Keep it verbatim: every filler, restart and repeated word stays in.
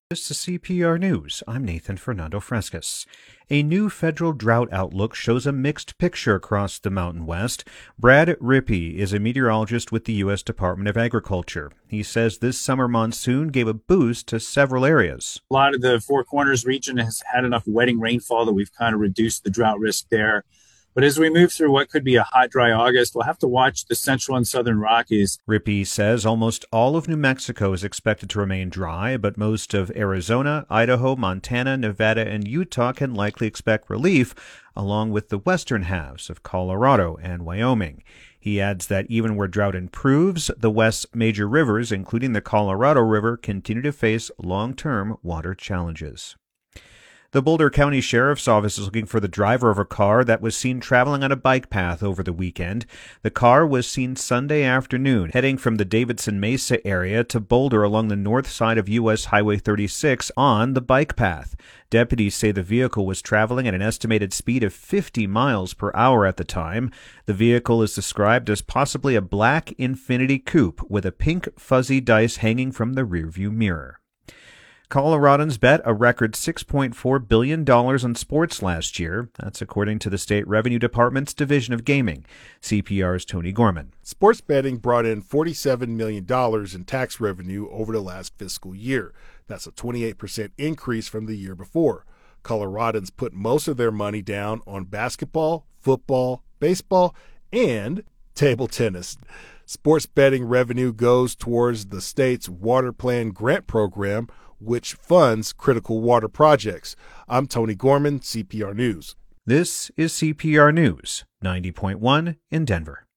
This is C P R News. I'm Nathan Fernando Frescas. A new federal drought outlook shows a mixed picture across the Mountain West. Brad Rippey is a meteorologist with the U S Department of Agriculture. He says this summer monsoon gave a boost to several areas. A lot of the Four Corners region has had enough wetting rainfall that we've kind of reduced the drought risk there. But as we move through what could be a hot, dry August, we'll have to watch the central and southern Rockies. Rippey says almost all of New Mexico is expected to remain dry, but most of Arizona, Idaho, Montana, Nevada, and Utah can likely expect relief, along with the western halves of Colorado and Wyoming. He adds that even where drought improves, the West's major rivers, including the Colorado River, continue to face long-term water challenges. The Boulder County Sheriff's Office is looking for the driver of a car that was seen traveling on a bike path over the weekend. The car was seen Sunday afternoon, heading from the Davidson Mesa area to Boulder along the north side of U S Highway thirty-six on the bike path. Deputies say the vehicle was traveling at an estimated speed of fifty miles per hour at the time. The vehicle is described as possibly a black Infiniti coupe with a pink fuzzy dice hanging from the rearview mirror. Coloradans bet a record six point four billion dollars on sports last year. That's according to the State Revenue Department's Division of Gaming. C P R's Tony Gorman. Sports betting brought in forty-seven million dollars in tax revenue over the last fiscal year. That's a twenty-eight percent increase from the year before. Coloradans put most of their money down on basketball, football, baseball, and table tennis. Sports betting revenue goes towards the state's Water Plan Grant Program, which funds critical water projects. I'm Tony Gorman, C P R News. This is C P R News, ninety point one in Denver.